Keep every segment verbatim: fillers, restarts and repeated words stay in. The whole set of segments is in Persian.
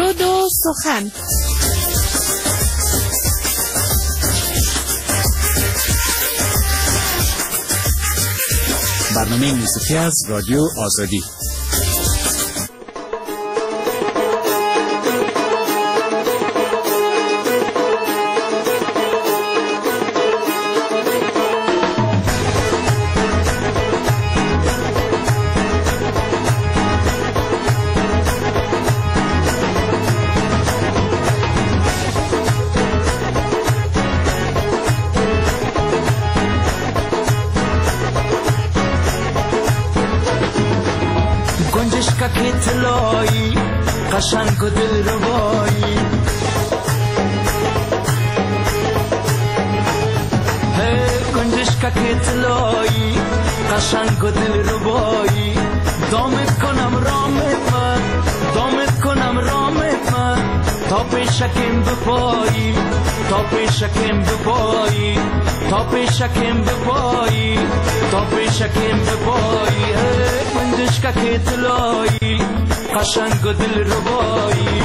شد و سخن. برنامه موسیقی از رادیو آزادی. طلایی قشنگ و دل ربایی هی گنجشکک طلایی قشنگ و دل ربایی دامت کنم رامت من دامت کنم رامت من تا پیشکم بپایی تا پیشکم بپایی تا پیشکم بپایی تا پیشکم بپایی هی گنجشکک طلایی قشنگ و دل ربایی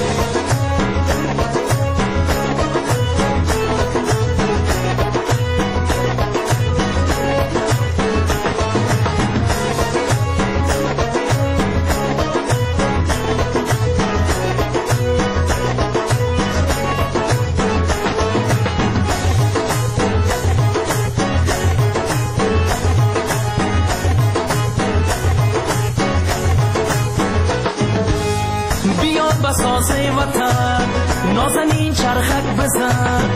بسازه وطن نازنین چرخک بزن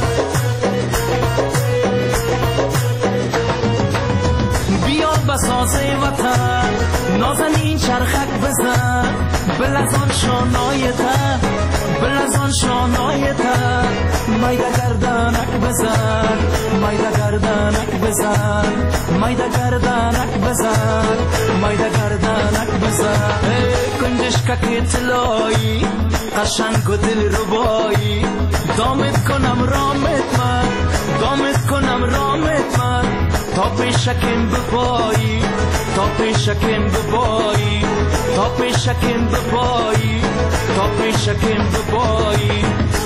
بیا بسازه وطن نازنین چرخک بزن بلزان شانایته بلزان شانایته مایده گردنک بزن مایده گردنک بزن مایده گردنک بزن مایده گردنک بزن گنجشکک طلایی قشنگ و دل ربایی دامت کنم رامت من دامت کنم رامت من تا پیشکم بپایی تا پیشکم بپایی تا پیشکم بپایی تا پیشکم بپایی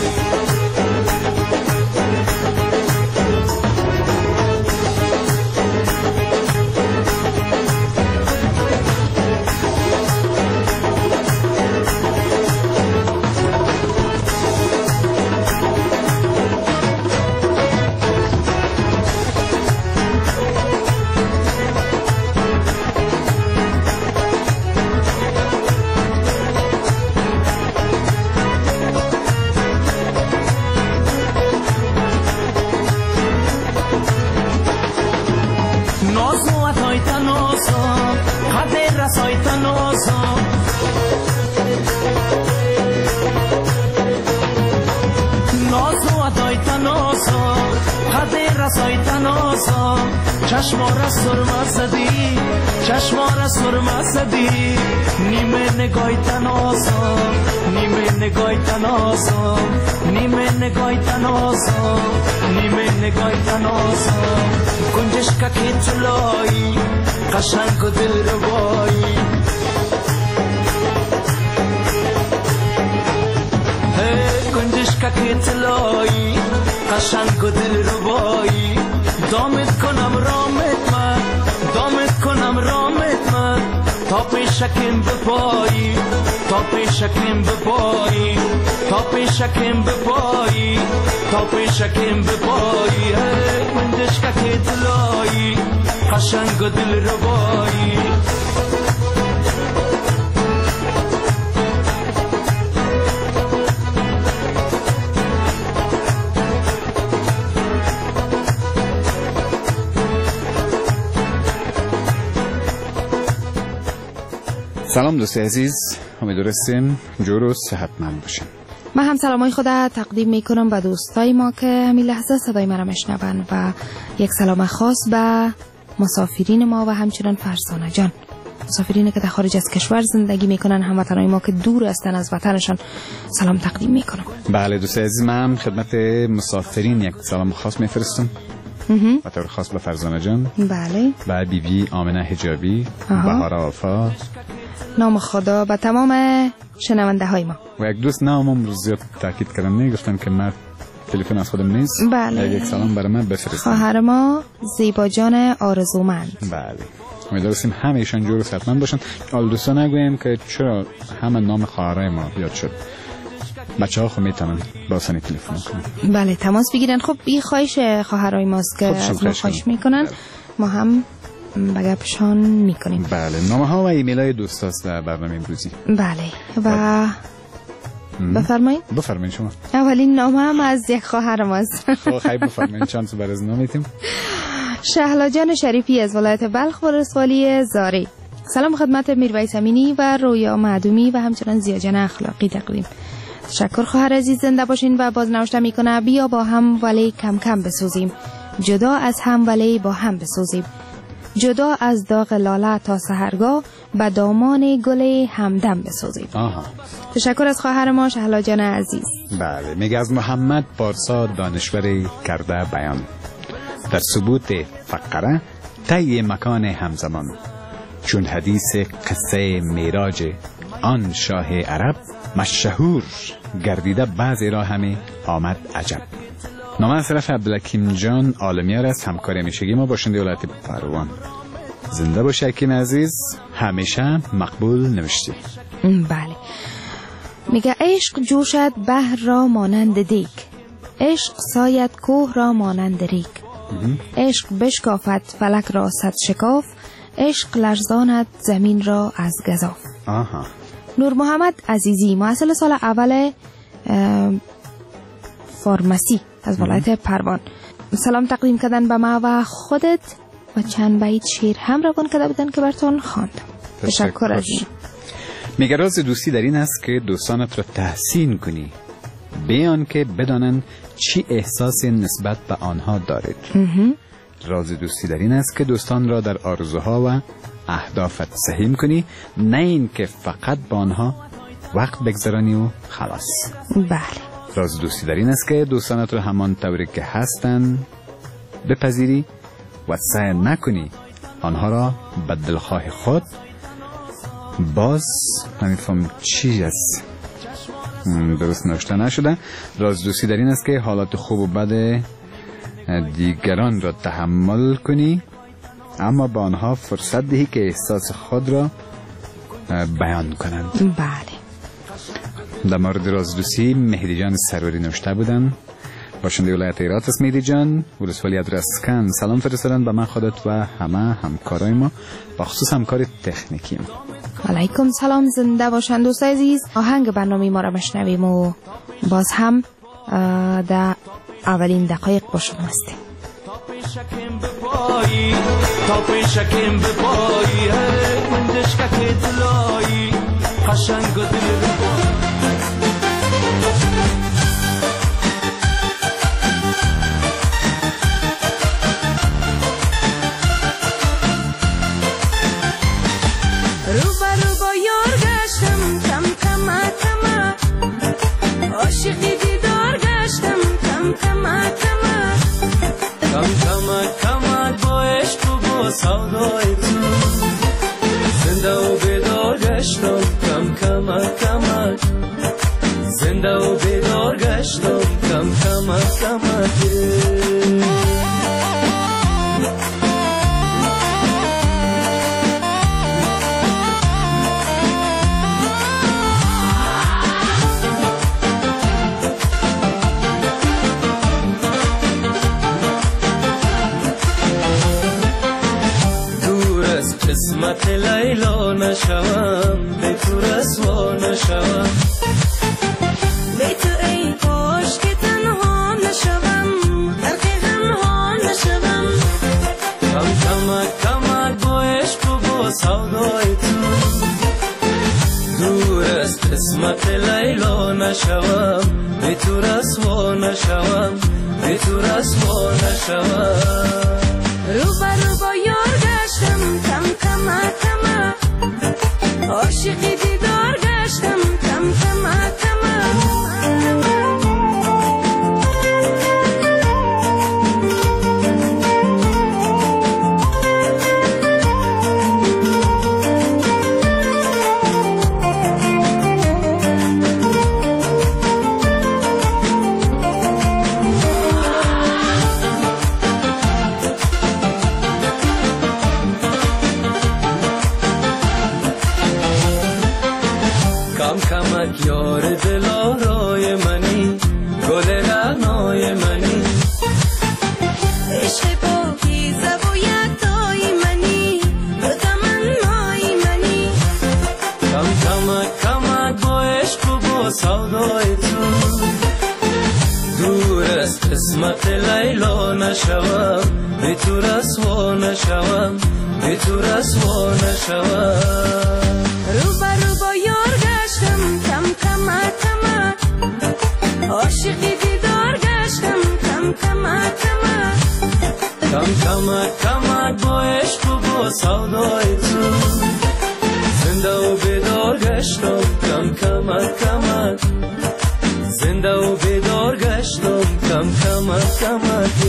چشمارا سرما زدی چشمارا سرما زدی نیمه نگای تنازم نیمه نگای تنازم نیمه نگای تنازم نیمه نگای تنازم گنجشکک طلایی قشنگ و دل ربایی هی گنجشکک طلایی قشنگ و دل ربایی دامت کنم رامت من دامت کنم رامت من تا پیشکم بپایی تا پیشکم بپایی تا پیشکم بپایی تا پیشکم بپایی هی گنجشکک طلایی قشنگ و دل ربایی سلام دوست عزیز، امیدوارستیم جور و صحتمند باشین. من هم سلامای خود تقدیم میکنم به دوستای ما که همین لحظه صدای ما را میشنون و یک سلام خاص به مسافرین ما و همچنان فرزانه جان، مسافرینی که در خارج از کشور زندگی میکنن، هموطنای ما که دور هستن از وطنشان سلام تقدیم میکنم. بله دوست عزیز، من هم خدمت مسافرین یک سلام خاص میفرستم و طور خاص به فرزانه جان، بله، و بی بی آمنه حجابی، بهار آفا، نام خدا به تمام شنونده های ما. و یک دوست نامم رو زیاد تاکید کردن، میگفتن که من تلفن از خودم نیست. بله. یک سلام برای من بفرستید. خواهر ما زیبا جان آرزومند. بله. امیدواریم همه ایشان جور و صحتمند باشن. حال دوستان نگویم که چرا همه نام خواهرای ما یاد شد. بچه ها خب میتونن با آسانی تلفن کنن. بله تماس بگیرن. خب این خواهش خواهرای ماست که از ما خواهش میکنن. ما هم به گپشان میکنیم. بله. نامه ها و ایمیل های دوست هست در برنامه امروزی. بله و بفرمایید. بفرمایید شما. اولین نامه هم از یک خواهر ماست. خب خیلی بفرمایید چانس بر از نامیتیم. شهلا جان شریفی از ولایت بلخ ولسوالی زاری. سلام خدمت میرویس امینی و رویا معدومی و همچنان زیاجان اخلاقی تقدیم. تشکر خواهر عزیز، زنده باشین. و باز نوشته میکنه بیا با هم ولی کم کم بسوزیم، جدا از هم ولی با هم بسوزیم، جدا از داغ لاله تا سحرگاه به دامان گل همدم بسوزیم. آها. تشکر از خواهر ما شهلا جان عزیز. بله. میگه از محمد پارسا دانشوری کرده بیان در ثبوت فقره طی مکان همزمان، چون حدیث قصه میراج آن شاه عرب مشهور گردیده بعضی را همه آمد عجب. نامه از طرف عبدالحکیم جان عالمیار است، همکار همیشگی ما باشنده ولایت پروان. زنده باشه حکیم عزیز، همیشه مقبول نوشتی. بله. میگه عشق جوشد بحر را مانند دیگ، عشق ساید کوه را مانند ریگ، عشق بشکافد فلک را صد شکاف، عشق لرزاند زمین را از گزاف. آها. نور محمد عزیزی محصل سال اول فارمسی از ولایت پروان، سلام تقدیم کردن به ما و خودت و چند بیت شعر هم روان کرده بودن که براتون خواندم. تشکر از این. میگه راز دوستی در این است که دوستانت را تحسین کنی بیان که بدانند چی احساس نسبت به آنها دارید. راز دوستی در این است که دوستان را در آرزوها و اهدافت سهیم کنی، نه این که فقط با آنها وقت بگذرانی و خلاص. بله. راز دوستی در این است که دوستانت را همان طوری که هستند بپذیری و سعی نکنی آنها را به دلخواه خود. باز نمیفهم چی است، درست نوشته نشده. راز دوستی در این است که حالات خوب و بد دیگران را تحمل کنی، اما با آنها فرصت دهی که احساس خود را بیان کنند. بله. در مورد راز دوستی مهدی جان سروری نوشته بودن، باشنده ولایت هرات است. مهدی جان ولسوالی ادرسکن سلام فرستادن به من، خودت و همه همکارای ما، با خصوص همکار تکنیکی ما. علیکم سلام، زنده باشن دوست عزیز. آهنگ برنامه ما را بشنویم و باز هم در اولین دقایق با شما هستیم. پیشکم بپایی تا پیشکم بپایی کندش که دلایی قشنگ و دل روبا روبا یار گشتم کم کم کم عاشقی دیدار گشتم کم کم کم کم کم کم با عشق و با سودای تو زنده و بیدار گشتم کم کم کم زنده و بیدار گشتم کم کم کم قسمت لیلا نشوم به تو رسوا نشوم به تو ای کاش که تنها نشوم غرق غمها نشوم کم کمک کمک با عشق و با سودای تو دور از قسمت لیلا نشوم به تو رسوا نشوم به تو رسوا نشوم روبا روبا یار گشتم کم کم کم عاشقی دیدار گشتم کم کم کم کم کمک یار دلارای منی گل رعنای منی عشق پاکیزه و یکتای منی تو تمنای منی کم کمک کمک با عشق و با سودای تو دور از قسمت لیلا نشوم بی تو رسوا نشوم بی تو رسوا نشوم رو بر رو با یار گشتم کم کمک کمک عاشقی دیدار گشتم کم کمک کمک کم کمک کمک با عشق و با سودای تو زنده و بیدار گشتم کم کمک کمک زنده و بیدار گشتم کم کمک کمک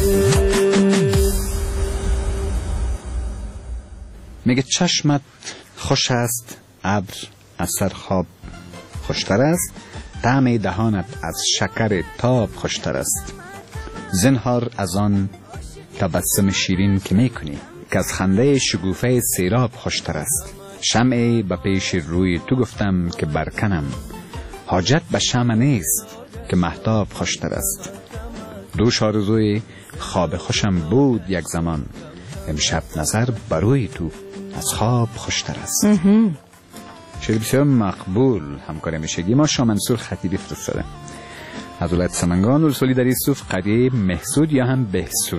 میگه چشمت خوش است ابر از سر خواب خوشتر است طعم دهانت از شکر تاب خوشتر است زنهار از آن تبسم شیرین که میکنی که از خنده شگوفه سیراب خوشتر است شمعی به پیش روی تو گفتم که برکنم حاجت به شمع نیست که مهتاب خوشتر است دوش آرزوی خواب خوشم بود یک زمان امشب نظر بروی تو از خواب خوشتر است. شعر بسیار مقبول همکار میشگی ما شاه منصور خطیبی فرستاده از ولایت سمنگان ولسوالی در یوسف قریه محسود یا هم بهسود.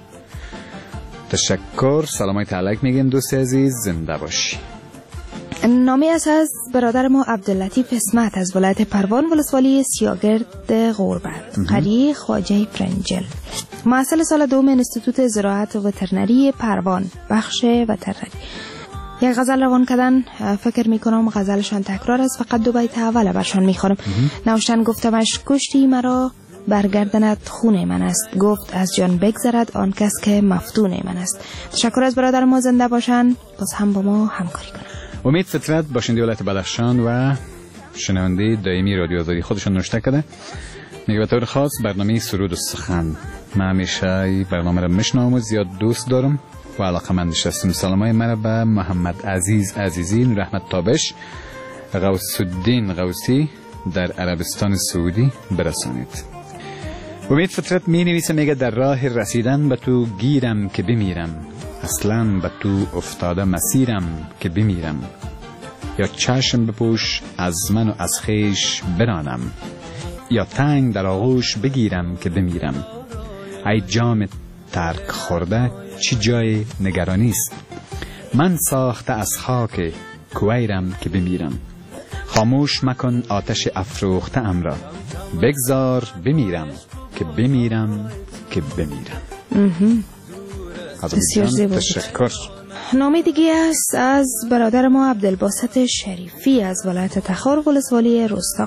تشکر سلامای تعلق میگیم دوست عزیز زنده باشی. نامی است از برادر ما عبداللطیف اسمت از ولایت پروان ولسوالی سیاگرد غربت قریه خواجه فرنجل محصل سال دوم انستیتوت زراعت و وترنری پروان بخش وترنری. یک غزل روان کردن فکر میکنم غزلشان تکرار است فقط دو بیت اول برشان میخوانم. نوشتن گفتمش کشتی مرا برگردنت خون من است گفت از جان بگذرد آن کس که مفتون من است. تشکر از برادر ما زنده باشن باز هم با ما همکاری کنن. امید فطرت باشنده ولایت بدخشان و شنونده دائمی رادیو آزادی خودشون نوشته کرده میگه به طور خاص برنامه سرود و سخن من همیشه این برنامه را میشنوم و زیاد دوست دارم و علاقه‌مندش هستم. سلامای مرا به محمد عزیز عزیزی نور احمد تابش غوث الدین غوثی در عربستان سعودی برسانید. امید فطرت می نویسه میگه در راه رسیدن به تو گیرم که بمیرم اصلا به تو افتاده مسیرم که بمیرم یا چشم بپوش از من و از خیش برانم یا تنگ در آغوش بگیرم که بمیرم ای جام ترک خورده چی جای نگرانی است من ساخته از خاک کویرم که بمیرم خاموش مکن آتش افروخته ام را بگذار بمیرم که بمیرم که بمیرم. بسیار زیبا. تشکر. نامه دیگه است از برادر ما عبدالباسط شریفی از ولایت تخار ولسوالی رستاق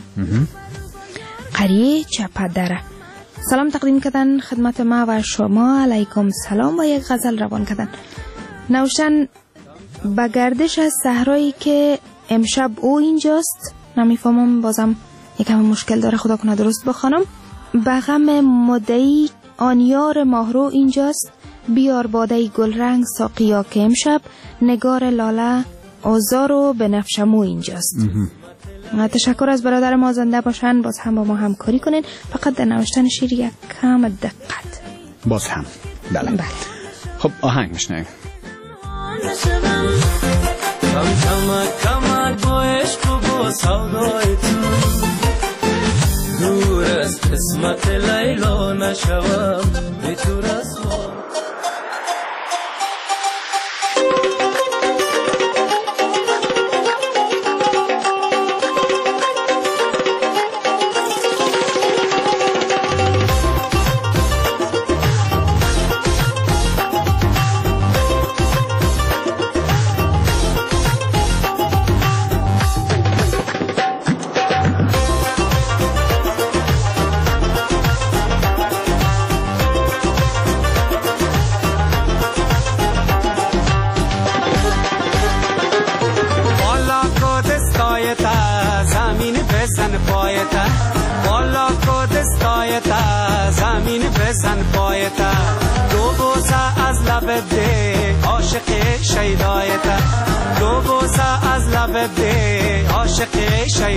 قریه چپدره. سلام تقدیم کردن خدمت ما و شما علیکم سلام و یک غزل روان کردن. نوشتن به گردش از صحرایی که امشب او اینجاست نمیفهمم بازم یکم مشکل داره خدا کنه درست بخوانم به غم مدعی آن یار ماهرو اینجاست بیار باده گلرنگ ساقیا که امشب نگار لاله آزار و بنفشمو اینجاست. تشکر از برادر ما زنده باشن باز هم با ما همکاری کنین فقط در نوشتن شعر یک کم دقت باز هم بله بله. خب آهنگ میشنویم. کم کمک کمک با عشق و با سودای تو دور از قسمت لیلا نشوم بی تو رسوا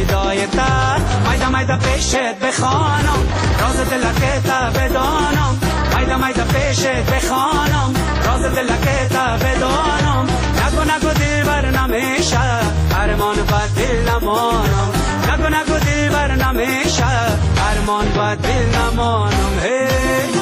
شیدایتا مایدا مایدا پیشت بخوانم راز دلکتا بدانم مایدا مایدا پیشت بخوانم راز دلکتا بدانم نگو نگو دلبر نمیشه ارمان با دل نمانم نگو نگو دلبر نمیشه ارمان با دل نمانم هی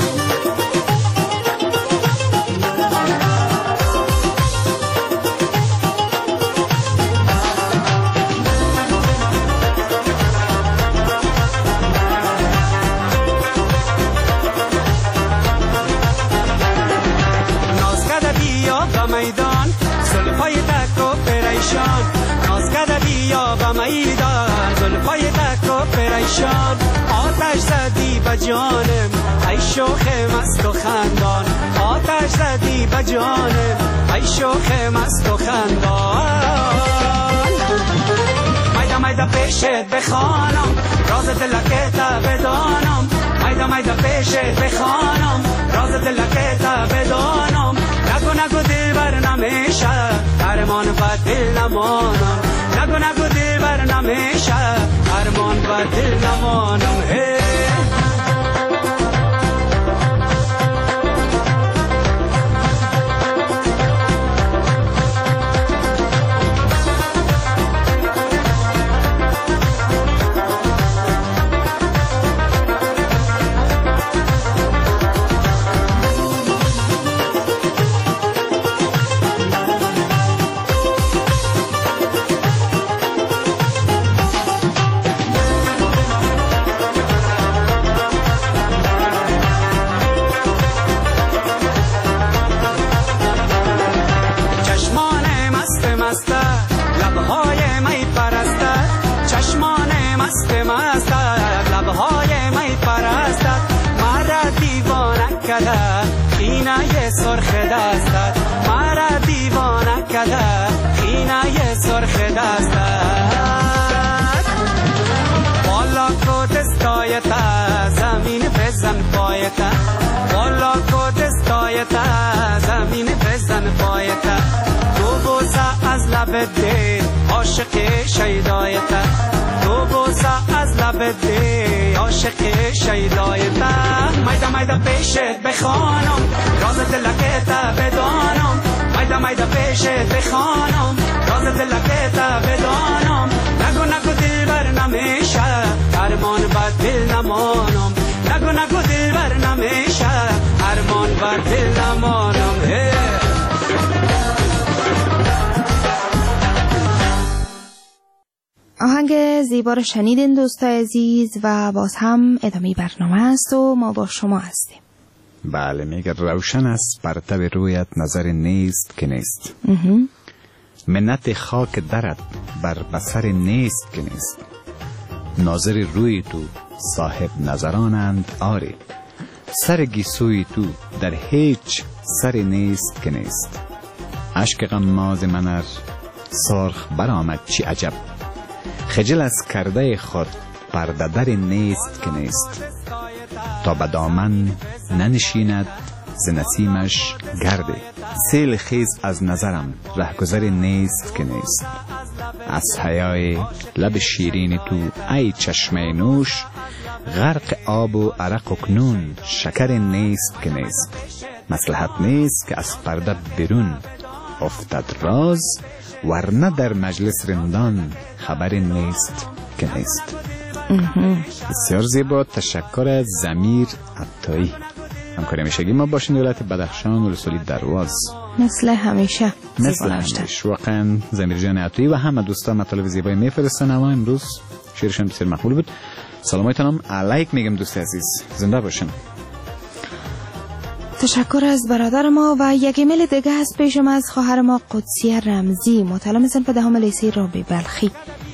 میدان زلفای تک و پریشان ناز کرده بیا به میدان زلفای تک و پریشان آتش زدی به جانم ای شوخ مست و خندان آتش زدی به جانم ای شوخ مست و خندان میدا میدا پیشت بخوانم راز دلکتا بدانم میدا میدا پیشت بخوانم راز دلکتا بدانم نگو نگو دلبر نمیشه ارمان با دل نمانم نگو نگو دلبر نمیشه ارمان با دل نمانم هی لبهای می پرستد چشمان مست مستد لبهای می پرستد مرا دیوانه کرده خینه سرخ دستت مرا دیوانه کرده خینه سرخ دستت والا کو دستایت زمین بزن پایت والا کو دستایت زمین بزن پایت تو بوسه از لب دل عاشق شیدایتا تو بوسه از لب دل عاشق شیدایتا میدا میدا پیشت بخوانم راز دلکتا بدانم میدا میدا پیشت بخوانم راز دلکتا بدانم نگو نگو دلبر نمیشه ارمان با دل نمانم نگو نگو دلبر نمیشه ارمان با دل نمانم هی آهنگ زیبا رو شنیدین دوستای عزیز و باز هم ادامه برنامه است و ما با شما هستیم. بله میگه روشن است پرتو رویت نظر نیست که نیست منت خاک درت بر بصر نیست که نیست ناظر روی تو صاحب نظرانند آری سر گیسوی تو در هیچ سر نیست که نیست اشک غماز منر سرخ برآمد چی عجب خجل از کرده خود پرده در نیست که نیست تا به دامن ننشیند ز نسیمش گرده سیل خیز از نظرم رهگذر نیست که نیست از حیای لب شیرین تو ای چشمه نوش غرق آب و عرق و کنون شکر نیست که نیست مصلحت نیست که از پرده برون افتد راز ورنه در مجلس رندان خبر نیست که نیست. بسیار زیبا. تشکر از ضمیر عطایی. همکاری همیشگی ما باشین. دولت بدخشان و رسولی درواز مثل همیشه مثل همیشه واقعا ضمیر جان عطایی و همه دوستان مطالب زیبایی میفرستن. اما امروز شعرشان بسیار مقبول بود. سلامایتانم علیک میگم دوست عزیز، زنده باشین. تشکر از برادر ما. و یک ایمیل دیگه هست پیشم از خواهر ما قدسیه رمزی، متعلم صنف دهم لیسه رابعه بلخی.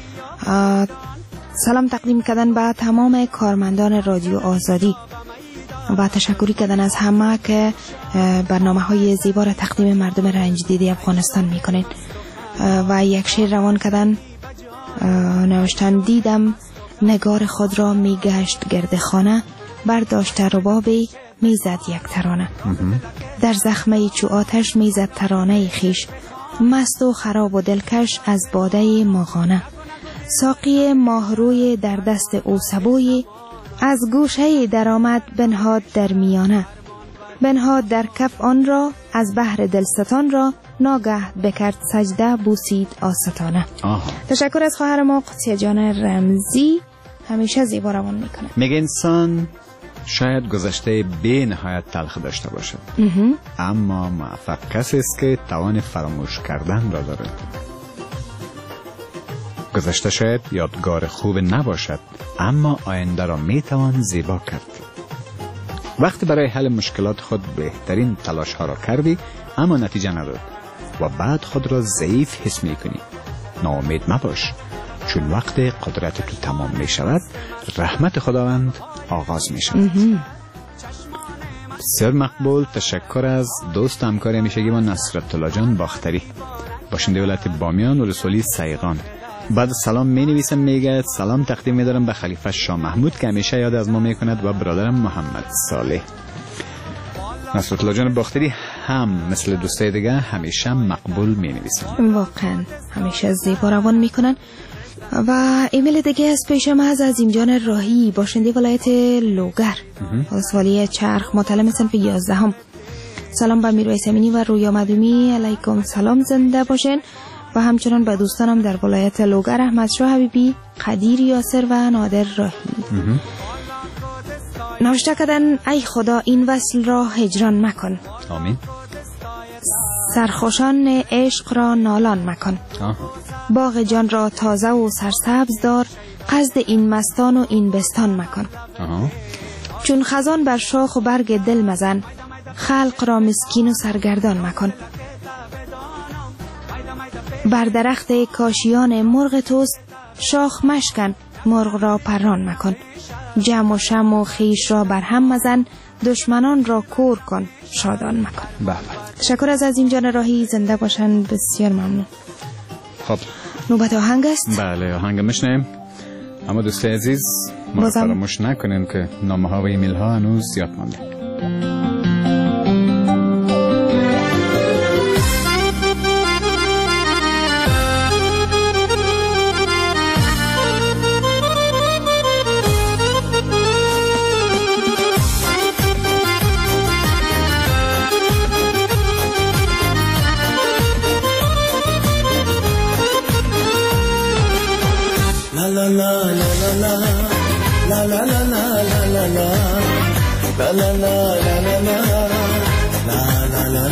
سلام تقدیم کردن به تمام کارمندان رادیو آزادی و تشکری کردن از همه که برنامه های زیبا را تقدیم مردم رنج دیده افغانستان میکنین. و یک شعر روان کردن، نوشتن دیدم نگار خود را میگشت گرد خانه، برداشت ربابی میزد یک ترانه، در زخمه چو آتش میزد ترانه خیش، مست و خراب و دلکش از باده ماغانه، ساقی ماهروی در دست او سبوی، از گوشه درآمد بنهاد در میانه. بنهاد در کف آن را، از بحر دلستان را، ناگه بکرد سجده بوسید آستانه. آها. تشکر از خواهر ما قدسیه جان رمزی، همیشه زیبا روان میکنه. میگه انسان شاید گذشته بی نهایت تلخ داشته باشد، اما موفق کسی است که توان فراموش کردن را دارد. گذشته شاید یادگار خوب نباشد، اما آینده را میتوان زیبا کرد. وقتی برای حل مشکلات خود بهترین تلاش ها را کردی اما نتیجه نداد و بعد خود را ضعیف حس میکنی، ناامید مباش، چون وقت قدرت تو تمام می شود رحمت خداوند آغاز می شود. بسیار مقبول. تشکر از دوست همکار همیشگی ما نصرت الله جان باختری، باشنده ولایت بامیان و رسولی سیغان. بعد سلام می نویسم، میگه سلام تقدیم می دارم به خلیفه شاه محمود که همیشه یاد از ما می کند و برادرم محمد صالح. نصرت الله جان باختری هم مثل دوستای دیگه همیشه مقبول می نویسن، واقعا همیشه زیبا روان می کنن. و ایمیل دیگه از پیشم از از اینجان راهی، باشنده ولایت لوگر، ولسوالی چرخ، مطلع صنف یازدهم. سلام به میرویس امینی و رویا مدومی، علیکم سلام، زنده باشین. و همچنان به دوستانم در ولایت لوگر، احمد شاه حبیبی، قدیر یاسر و نادر راهی. نوشته کردن ای خدا این وصل را هجران مکن، آمین. سرخوشان عشق را نالان مکن. آه. باغ جان را تازه و سرسبز دار، قصد این مستان و این بستان مکن. آه. چون خزان بر شاخ و برگ دل مزن، خلق را مسکین و سرگردان مکن. بر درخت کاشیان مرغ توست، شاخ مشکن مرغ را پران مکن. جم و شم و خیش را بر هم مزن، دشمنان را کور کن شادان مکن. بله. تشکر از از اینجان راهی، زنده باشن، بسیار ممنون. خب نوبت آهنگ است. بله آهنگ میشنیم، اما دوستای عزیز ما بازم فراموش نکنیم که نامه ها و ایمیل ها هنوز زیاد مانده. La la la la la la la la la la la la la la la la la la la la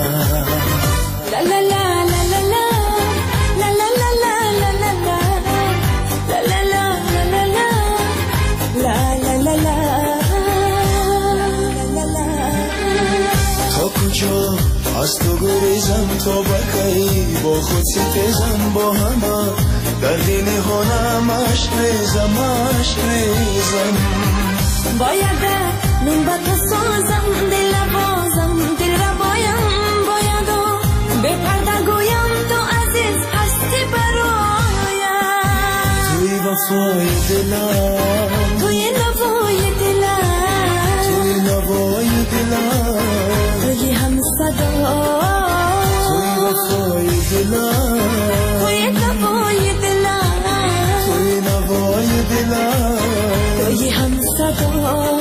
از تو گریزم تا بکی با خود ستیزم با همه در دین هنم عشق ریزم عشق ریزم باید من با تو سازم دل بازم دل را بایم باید و به پرده گویم تو عزیز هستی برایم توی وفای دلم توی نوای دلم توی نوای دلم توی هم صدا توی وفای دلم توی نوای دلم توی نوای دلم توی هم صدا.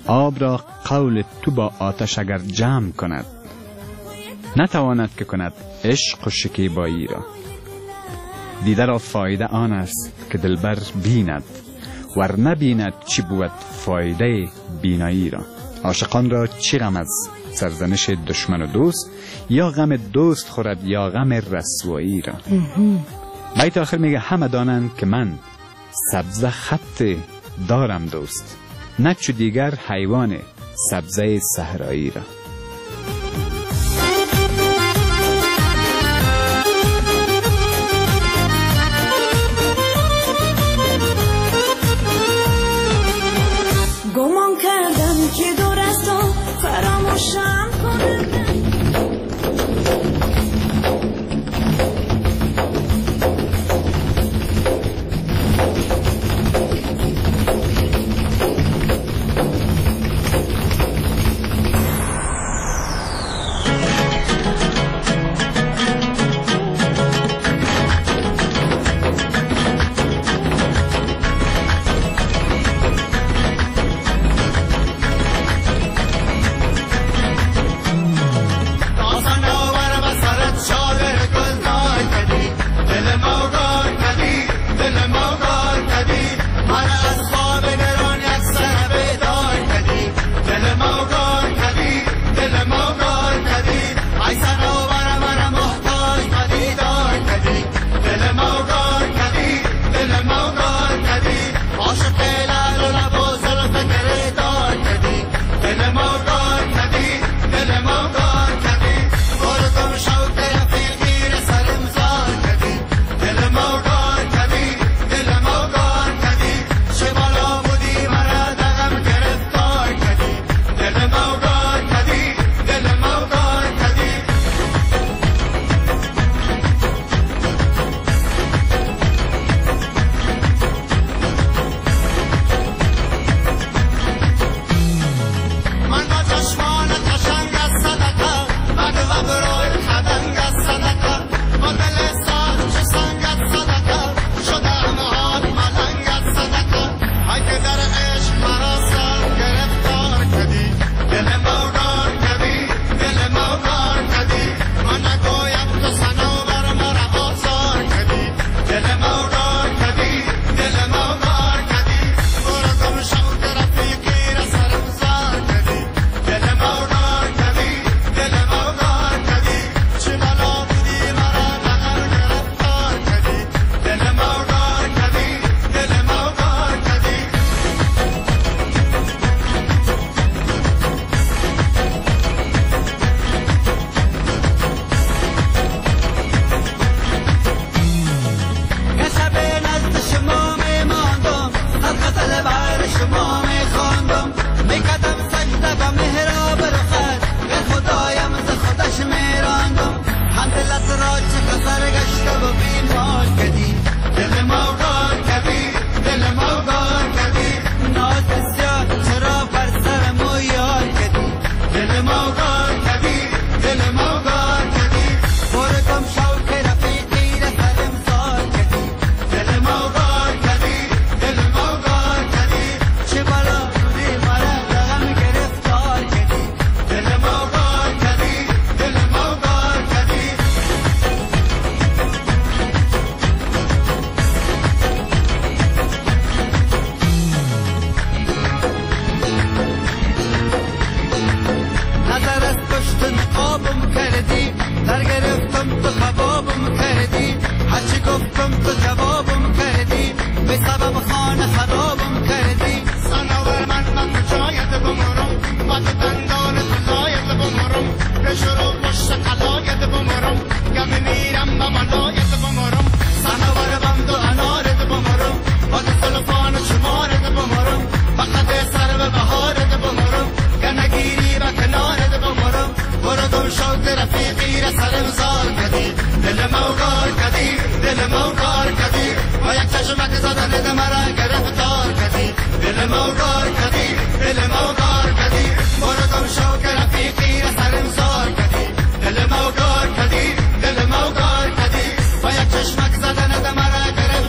آب را قول تو با آتش اگر جمع کند، نتواند که کند عشق و شکیبایی را. دیده را فایده آن است که دلبر بیند، ور نبیند چی بود فایده بینایی را. عاشقان را چی غم از سرزنش دشمن و دوست، یا غم دوست خورد یا غم رسوایی را. بیت آخر میگه همه دانند که من سبزه خط دارم دوست، نه چو دیگر حیوان سبزه صحرایی را. گمان کردم که دور از تو فراموشم کنم،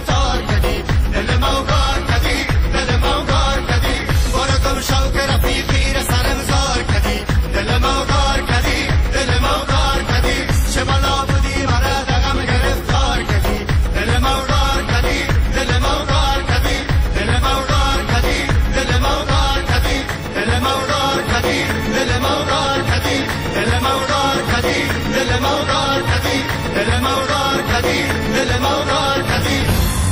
شوق رفیق کبیر دل مادر کبیر.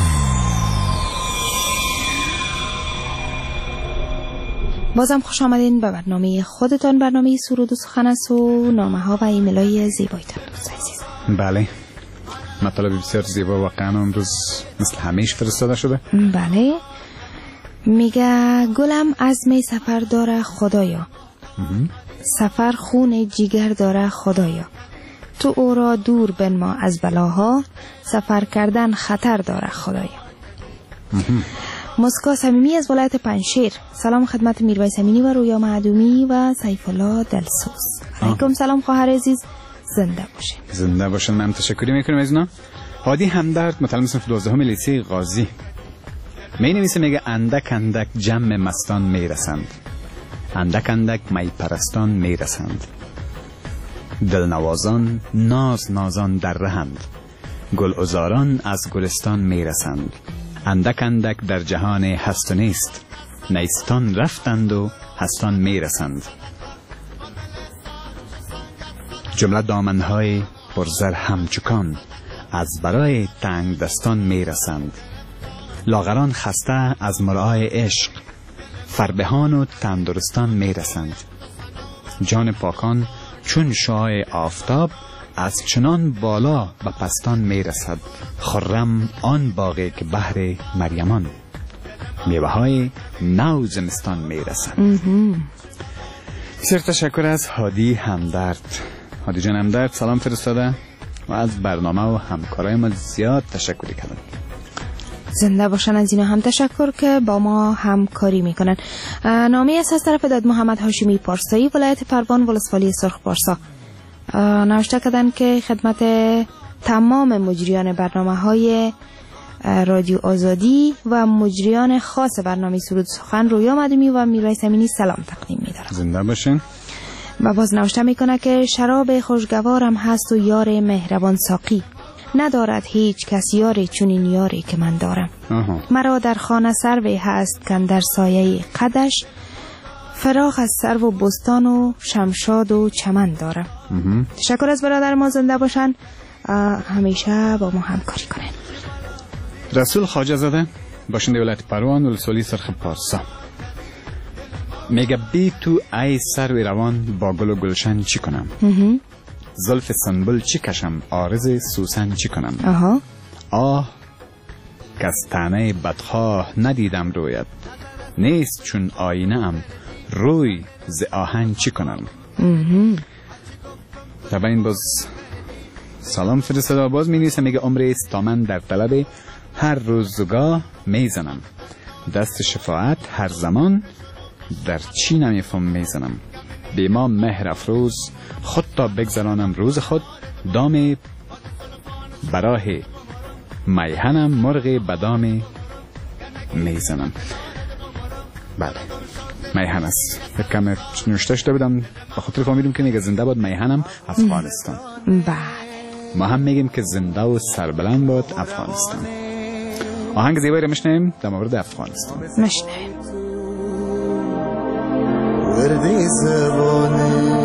بازم خوش آمدین به برنامه خودتان، برنامه سرود و سخن است و نامه ها و ایمیل های زیبایتان دوست عزیز. بله، مطالب بسیار زیبا واقعا امروز مثل همیشه فرستاده شده. بله، میگه گلم عزم سفر داره خدایا، سفر خون جیگر داره خدایا، تو او را دور بنما از بلاها، سفر کردن خطر داره خدایا. مسکا صمیمی از ولایت پنجشیر. سلام خدمت میرویس امینی و رویا معدومی و سیف الله دلسوز. علیکم سلام خواهر عزیز، زنده باشین. زنده باشین. من تشکری میکنم از اینا. هادی همدرد متعلم صنف دوازدهم لیسه غازی می نویسه، میگه اندک اندک جمع مستان میرسند، اندک اندک می پرستان میرسند، دلنوازان ناز نازان در رهند، گل ازاران از گلستان میرسند، اندک اندک در جهان هست و نیست، نیستان رفتند و هستان میرسند. جمله دامنهای پرزر همچکان از برای تنگ دستان میرسند، لاغران خسته از مرعای عشق، فربهان و تندرستان میرسند. جان پاکان چون شعاع آفتاب از چنان بالا به پستان میرسد، خرم آن باغی که بحر مریمان، میوه های نو زمستان میرسند. بسیار تشکر از هادی همدرد. هادی جان همدرد سلام فرستاده و از برنامه و همکارای ما زیاد تشکر کردن. زنده باشن. از اینا هم تشکر که با ما همکاری میکنن. نامه است از طرف داد محمد هاشمی پارسایی، ولایت پروان، ولسوالی سرخ پارسا. نوشته کردن که خدمت تمام مجریان برنامه های رادیو آزادی و مجریان خاص برنامه سرود سخن رویا معدومی و میرویس امینی سلام تقدیم می‌دارم. زنده باشین. و باز نوشته میکنه که شراب خوشگوارم هست و یار مهربان ساقی، ندارد هیچ کس یاری چونین یاری که من دارم. آها. مرا در خانه سروی هست کن در سایه قدش، فراخ از سرو و بستان و شمشاد و چمن دارم. آها. تشکر از برادر ما، زنده باشن، همیشه با ما همکاری کنن. رسول خواجه زاده باشنده ولایت پروان، ولسوالی سرخ پارسا، میگه بی تو ای سروی روان با گل و گلشن چی کنم؟ زلف سنبل چی کشم، عارض سوسن چی کنم؟ آها. آه که از طعنه بدخواه ندیدم رویت، نیست چون آینه ام روی ز آهن چی کنم؟ طبعا این باز سلام فرستاده. باز می نیسه، میگه عمر است تا من در طلب هر روزگاه میزنم، دست شفاعت هر زمان در چی نمیفهم میزنم، بی ما مهر افروز خود تا بگذرانم روز خود، دام براه میهنم مرغ بدام میزنم. بله میهن است. کم نوشتش ده بودم به خاطر فهمیدم که میگه زنده باد میهنم افغانستان. بله ما هم میگیم که زنده و سربلند باد افغانستان. آهنگ زیبایی رو میشنیم در مورد افغانستان. میشنیم. وردی زبانه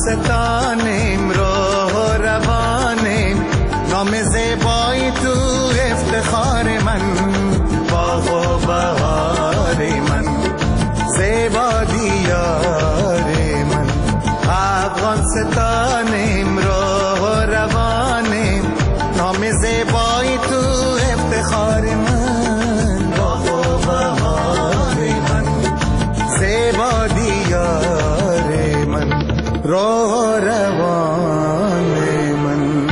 ستانیم راه روانیم نام زیبایی تو افتخار من باغ و بهار من زیبا دیار من افغان ستانیم راه روانیم نام زیبایی تو افتخار من باغ و بهار من زیبا دیار من راه روان من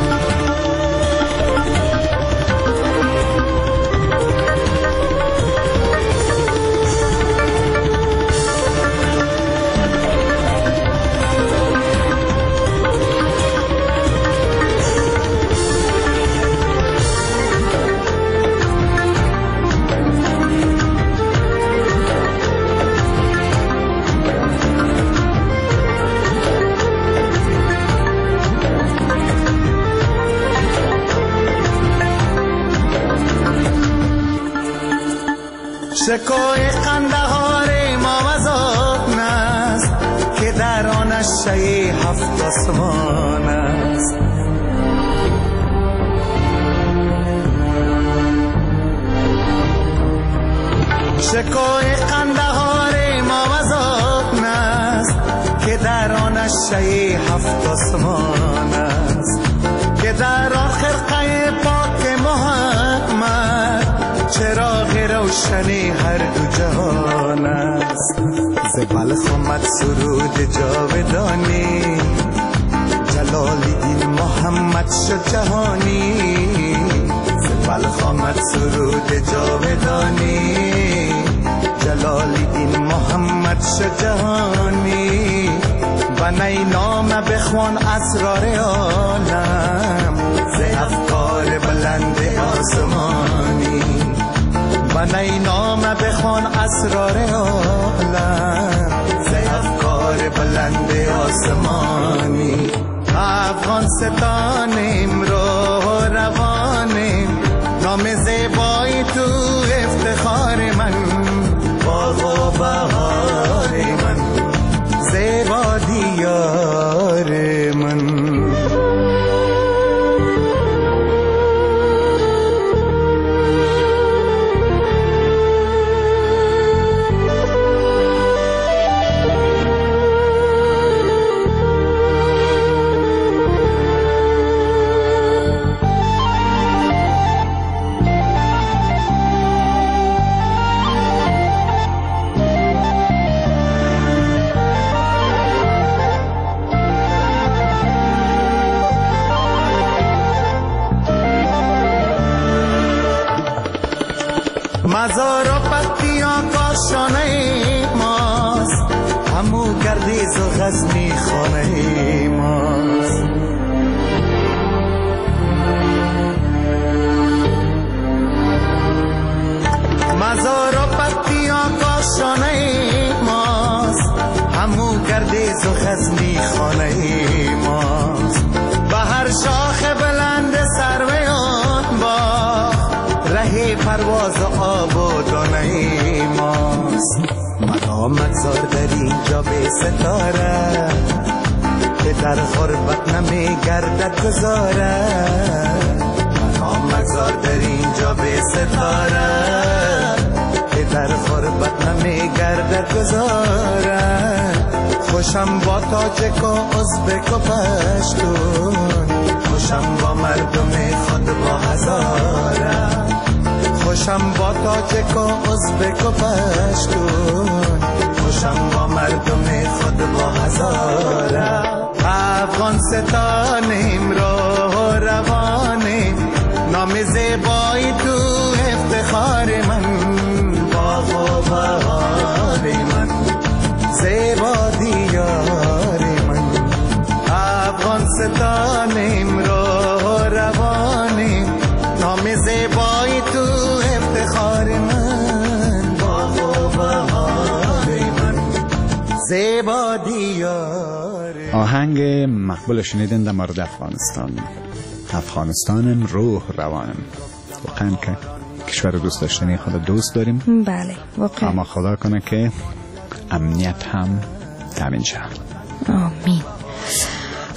شکوی قندهار ما وزاد است که در آنش شی هفت آسمان است شکوی قندهار ما وزاد است که در آنش شی هفت آسمان است که در آخر قی پاک محمد چراغ روشنی هر دو جهان است ز بلخ آمد سرود جاودانی جلال دین محمد شد جهانی ز بلخ آمد سرود جاودانی جلال دین محمد شد جهانی بنای نام بخوان اسرار عالم ز افکار بلند آسمانی بنای نام بخوان اسرار عالم ز افکار بلند آسمانی افغان ستانیم راه روانیم نام زیبایی تو افتخار من باغ و بهار من زیبا دیار من مزار و پتیان کاشانه ماست همو گردیز و غزنی خانه ماست مزار و پتیان کاشانه ماست همو گردیز و غزنی خانه ماست به هر شاخ بلند سروی آن باغ ره پرواز آب و دانه ماست مدامت زار در اینجا به ستاره که در غربت نمی گردد گذاره مدامت زار در اینجا به ستاره که در غربت نمی گردد گذاره خوشم با تاجک و ازبک و پشتون خوشم با مردم خود با هزاره خوشم با تاجک و ازبک و پشتون خوشم با مردم خود با هزاره افغان ستانیم راه روانیم نام زیبایی تو افتخار من باغ و بهار من زیبا دیار من افغان ستانیم راه روانیم نام زیبایی تو افتخار من باغ و بهار من زیبا دیار. آهنگ مقبول شنیدین در مورد افغانستان. افغانستانم روح روانم. واقعا که کشور دوست داشتنی خود دوست داریم. بله واقعا. اما خدا کنه که امنیت هم تامین شه. آمین.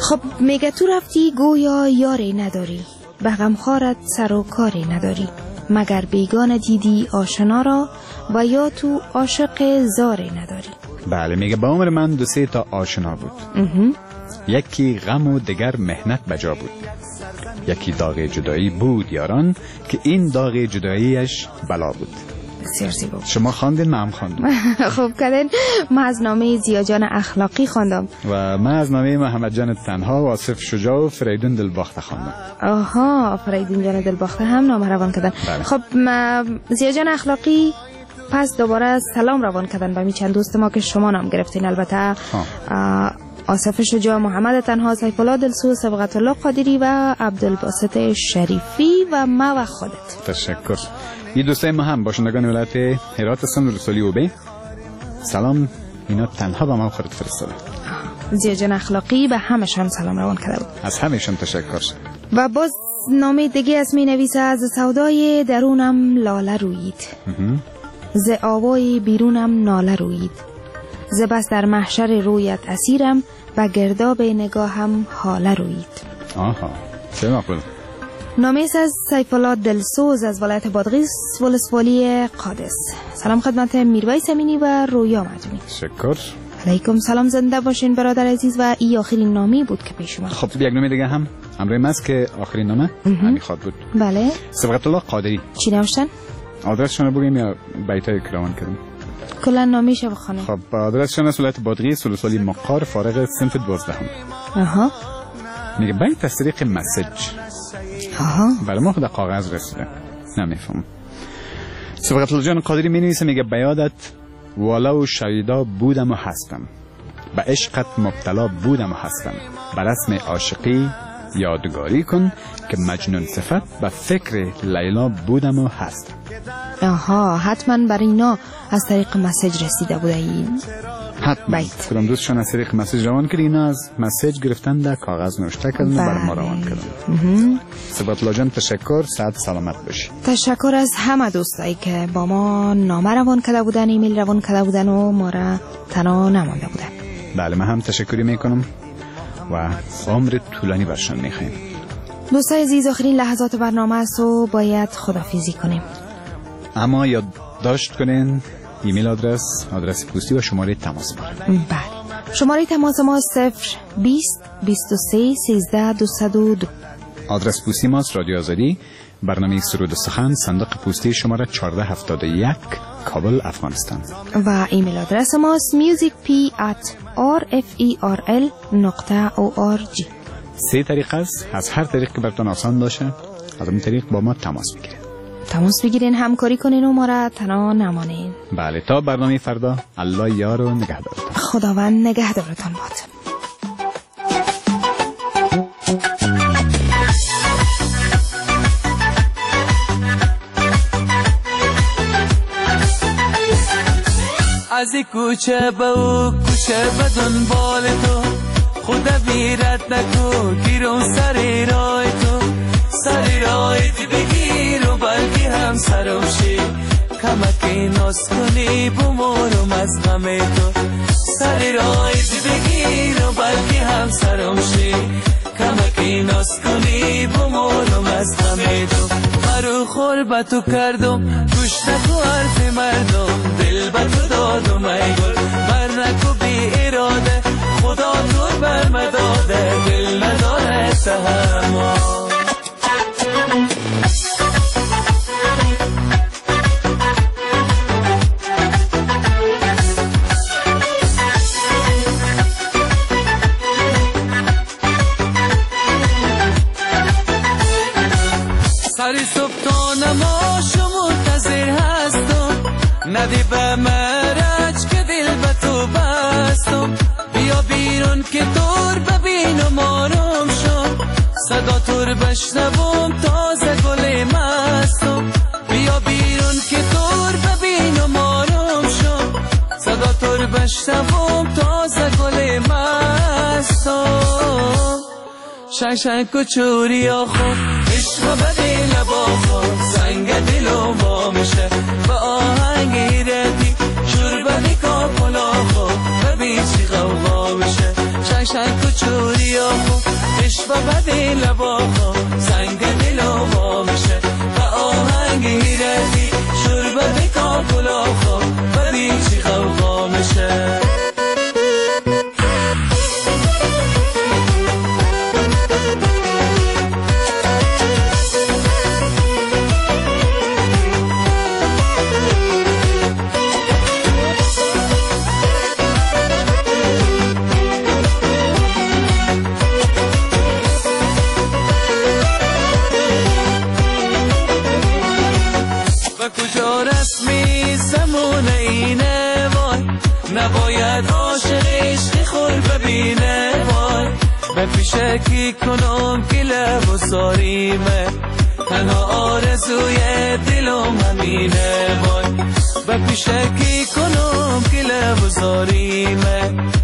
خب میگه تو رفتی گویا یاری نداری، به غمخوارت سر و کاری نداری، مگر بیگانه دیدی آشنا را و یا تو عاشق زاری نداری. بله، میگه با عمر من دو سه تا آشنا بود. اه. یکی غم و دیگر مهنت بجا بود. یکی داغ جدایی بود یاران که این داغ جداییش بلا بود. بسیار زیبا. شما خواندین، من هم خواندم. خوب کردین. من از نامه زیاجان اخلاقی خواندم و من از نامه محمد جان تنها و آصف شجاع و فریدون دلباخته خواندم. آها، فریدون جان دلباخته هم نامه روان کردن. بله. خب زیاجان اخلاقی پس دوباره سلام روان کردن به می چند دوست ما که شما نام گرفتین. البته آصف شجاع، محمد تنها، سیف الله دلسوز، صبغت الله قادری و عبدالباسط شریفی و ما و خودت. تشکر. این دوستای ما هم باشندگان ولایت هرات هستند و رسولی اوبه. سلام اینا تنها به ما خودت فرستاده. زیاجان اخلاقی به همشان سلام روان کرده بود. از همشان تشکر. و باز نامه دیگه از می نویسه: از سودای درونم لاله رویید، ز آوای بیرونم ناله رویید، ز بس در محشر رویت اسیرم و گرداب نگاهم حاله رویید. آها، چه معقول. نامه از سیف الله دلسوز از ولایت بادغیس ولسوالی قادس. سلام خدمت میرویس امینی و رویا معجونی. تشکر. علیکم سلام، زنده باشین برادر عزیز. و این آخرین نامی بود که پیش اومد. خب یک نامه دیگه هم همراه ماست که آخرین نامه همین خواد بود. بله. صبغت الله قادری. چی نوشتن؟ آدرسشون رو بگیم یا بیتای کلاوان کردیم؟ کلا نامیشو بخونیم. خب آدرسشون از ولایت بادغیس ولسوالی مقار فارغ صنف دوازده هم. آها. میگه بیت از طریق مسیج. آها. بله، ما خود کاغذ رسیده. نمیفهم. صبغت الله جان قادری می نویسه، میگه بیادت ولو شیدا بودم و هستم، به عشقت مبتلا بودم و هستم، به رسم عاشقی یادگاری کن که مجنون صفت به فکر لیلا بودم و هستم. آها، حتما برای اینا از طریق مسیج رسیده بوده این حتما. بیت. کدام دوستشان از طریق مسیج روان کرد، اینا از مسیج گرفتن در کاغذ نوشته کردن و بر ما روان کردن. صبغت الله جان تشکر، صحت سلامت باشی. تشکر از همه دوستایی که با ما نامه روان کرده بودن، ایمیل روان کرده بودن و ما را تنها نمانده بودن. بله، من هم تشکری میکنم و عمر طولانی برشان میخوایم. دوستای عزیز، آخرین لحظات برنامه است و باید خدافیزی کنیم. اما یاد داشت کنین ایمیل آدرس، آدرس پستی و شماره تماس ما. بله، شماره تماس ما صفر بیست بیست و سه سیزده دویست و دو. آدرس پستی ماست رادیو آزادی، برنامه سرود سخن، صندوق پستی شماره چهارده هفتاد و یک، کابل، افغانستان. و ایمیل آدرس ماست musicp at rferl نقطه او آر جی. سه طریق است، از هر طریق که براتون آسان باشه از این طریق با ما تماس بگیرید. تماس بگیرین، همکاری کنین و ما را تنها نمانین. بله، تا برنامه فردا، الله یار و نگهدارتان. خداوند نگهدارتان باد. از این کوچه به او کوچه به دنبال تو، خدا بیرت نکو گیرم سر رای تو، سر رای دی بگیر و بلکه هم سرم شی، کمکی ناز کنی بمارم از غم تو، سر رای دی بگیر و بلکه هم سرم شی، کمکی ناز کنی بمارم از غم تو. مرو خور به تو کردم، گوش نکو حرف مردم، دل به تو دادم ای گل، بر نکو بی اراده، خدا تو بر مداده، دل نداره تحمل. سری صبح تا نماش منتظر هستم، ندی به مرج که دل به تو بستم، بیا بیرون که دور ببینم آرام شم، صدا تور بشنوم تازه گل مستم، بیا بیرون که دور ببینم آرام شم، صدا تور بشنوم تازه گل مستم. شنگ شنگ کچوری آخو عشق بدی لبا خود، سنگ دلو با میشه با آهنگ ردی، شور بدی کا پلا خود ببین چی غوغا میشه. شنگ شنگ کچوری آخو عشق و بدی لباها سنگ دل و وا میشه و آهنگ هیرتی شربه بکا کلاخا و بیچی خوقا میشه. کجا رسمی زمونه اینه وای نباید عاشق عشقی خور ببینه وای به پیشه کی کنم گله و زاریمه تنها آرزوی دلم همینه وای به پیشه کی کنم گله و زاریمه